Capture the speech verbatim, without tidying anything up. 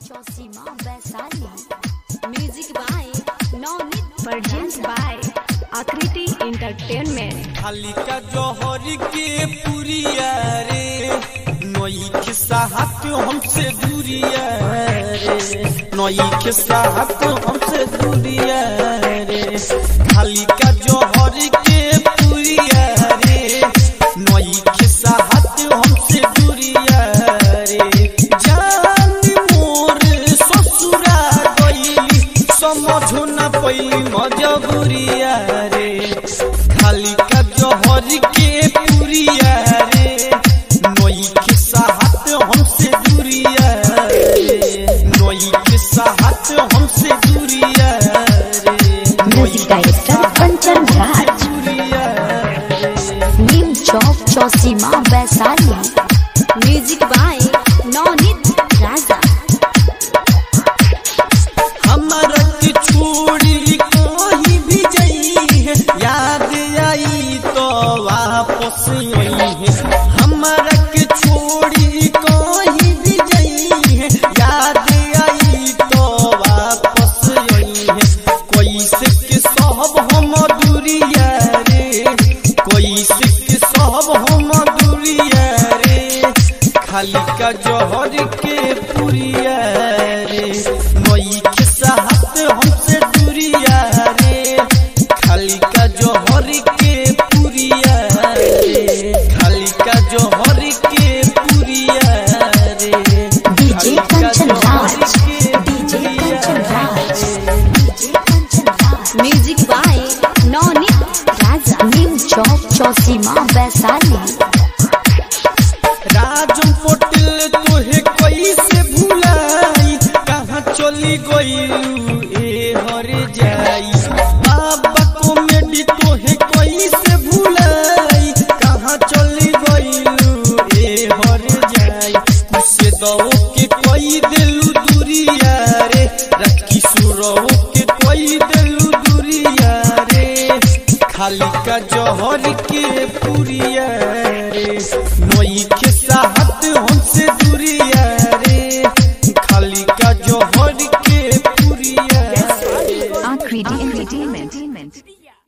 Chosima Vaisali. Music by Nonit. Produced by Akriti Entertainment. Halika जौहरी के पुरिया रे नई के साहत हमसे दूरिया रे नई के साहत हमसे दूरिया रे हलिका जौहरी के पुरिया रे नई के साहत हमसे दूरिया रे जान मोर ससुरा गईली समझो ना पैली मजबूरिया रे हलिका जौहरी के पुरिया रे नई के साहत हमसे दूरिया रे नई के साहत हमसे दूरिया रे Music Director Kanchan Raj. Neem Chowk Chosima Vaisali. Music by Nonit Raza. हमारा के छोड़ी कहीं भी जाई है याद आई तो वापस आई है हमारा के छोड़ी कहीं भी जाई है याद आई तो वापस आई है कोई से के सब हम दूरिया रे कोई से के सब हम दूरिया रे खाली का जौहर के पुरिया रे नई के साहत हमसे दूरिया रे खाली का जौहर के पुरिया रे खाली का जौहर के पुरिया रे DJ Kanchan Raj. DJ Kanchan Raj. DJ Kanchan Raj. Music by Nonit Raza. Neem Chowk Chosima Vaisali. Rajan Patel तोहे कैसे भुलाई कहाँ चली गईलू ए हर जाई बाबा कॉमेडी तोहे कैसे भुलाई कहाँ चली गईलू ए हर जाई कुसे दो के कोई दिलू दूरिया रे रखी सुरो के कोई दिलू दूरिया रे खाली का जौहर के पुरिया रे नई के